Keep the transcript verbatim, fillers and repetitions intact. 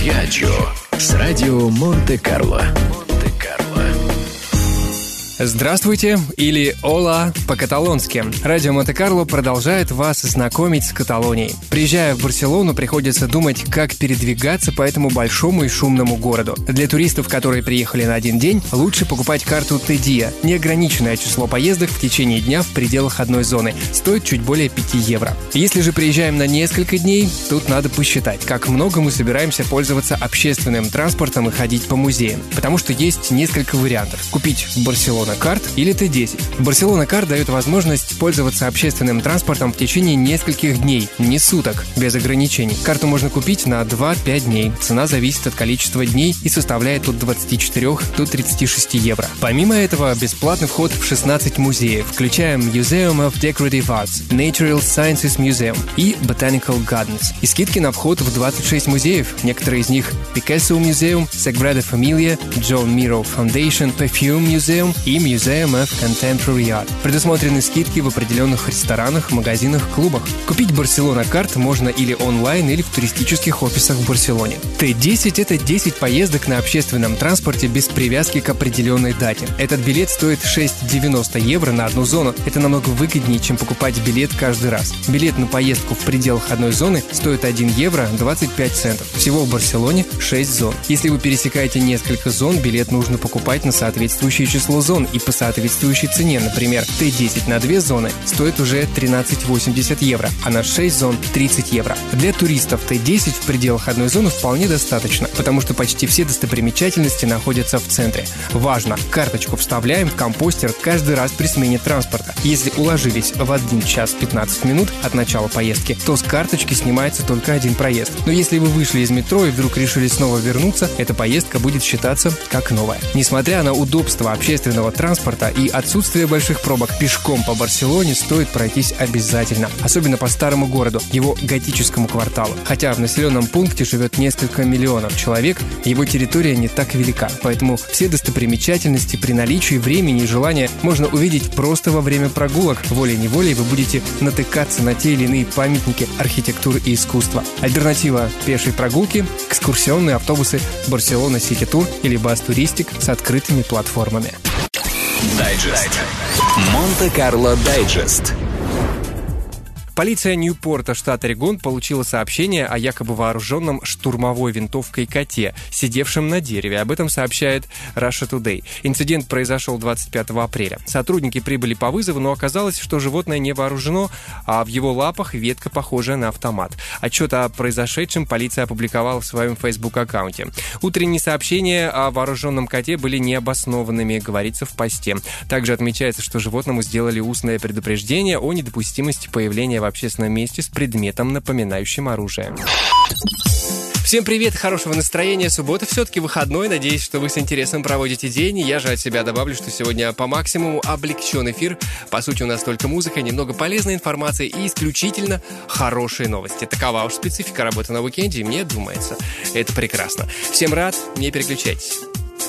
Viaggio с радио Монте-Карло. Монте-Карло. Здравствуйте, или «Ола» по-каталонски. Радио Монте-Карло продолжает вас знакомить с Каталонией. Приезжая в Барселону, приходится думать, как передвигаться по этому большому и шумному городу. Для туристов, которые приехали на один день, лучше покупать карту Тедия. Неограниченное число поездок в течение дня в пределах одной зоны. Стоит чуть более пяти евро. Если же приезжаем на несколько дней, тут надо посчитать, как много мы собираемся пользоваться общественным транспортом и ходить по музеям. Потому что есть несколько вариантов. Купить в Барселоне Карт или Т десять. Барселона Карт дает возможность пользоваться общественным транспортом в течение нескольких дней, не суток, без ограничений. Карту можно купить на два-пять дней. Цена зависит от количества дней и составляет от двадцати четырёх до тридцати шести евро. Помимо этого, бесплатный вход в шестнадцать музеев, включая Museum of Decorative Arts, Natural Sciences Museum и Botanical Gardens. И скидки на вход в двадцать шесть музеев. Некоторые из них Picasso Museum, Sagrada Familia, John Miro Foundation, Perfume Museum и Museum of Contemporary Art. Предусмотрены скидки в определенных ресторанах, магазинах, клубах. Купить Барселона Карт можно или онлайн, или в туристических офисах в Барселоне. Т десять – это десять поездок на общественном транспорте без привязки к определенной дате. Этот билет стоит шесть девяносто евро на одну зону. Это намного выгоднее, чем покупать билет каждый раз. Билет на поездку в пределах одной зоны стоит один евро двадцать пять центов. Всего в Барселоне шесть зон. Если вы пересекаете несколько зон, билет нужно покупать на соответствующее число зон и по соответствующей цене. Например, Т десять на две зоны стоит уже тринадцать восемьдесят евро, а на шесть зон тридцать евро. Для туристов Т десять в пределах одной зоны вполне достаточно, потому что почти все достопримечательности находятся в центре. Важно, карточку вставляем в компостер каждый раз при смене транспорта. Если уложились в один час пятнадцать минут от начала поездки, то с карточки снимается только один проезд. Но если вы вышли из метро и вдруг решили снова вернуться, эта поездка будет считаться как новая. Несмотря на удобство общественного транспорта и отсутствие больших пробок, пешком по Барселоне стоит пройтись обязательно, особенно по старому городу, его готическому кварталу. Хотя в населенном пункте живет несколько миллионов человек, его территория не так велика, поэтому все достопримечательности при наличии времени и желания можно увидеть просто во время прогулок. Волей-неволей вы будете натыкаться на те или иные памятники архитектуры и искусства. Альтернатива пешей прогулки – экскурсионные автобусы Барселона Сити Тур или Бас Туристик с открытыми платформами. Дайджест. Монте-Карло Дайджест. Полиция Ньюпорта, штат Орегон, получила сообщение о якобы вооруженном штурмовой винтовкой коте, сидевшем на дереве. Об этом сообщает Russia Today. Инцидент произошел двадцать пятого апреля. Сотрудники прибыли по вызову, но оказалось, что животное не вооружено, а в его лапах ветка, похожая на автомат. Отчет о произошедшем полиция опубликовала в своем Facebook-аккаунте. Утренние сообщения о вооруженном коте были необоснованными, говорится в посте. Также отмечается, что животному сделали устное предупреждение о недопустимости появления в общественном месте с предметом, напоминающим оружие. Всем привет, хорошего настроения. Суббота все-таки выходной. Надеюсь, что вы с интересом проводите день. Я же от себя добавлю, что сегодня по максимуму облегчен эфир. По сути, у нас только музыка, немного полезной информации и исключительно хорошие новости. Такова уж специфика работы на уикенде, и мне думается, это прекрасно. Всем рад, не переключайтесь.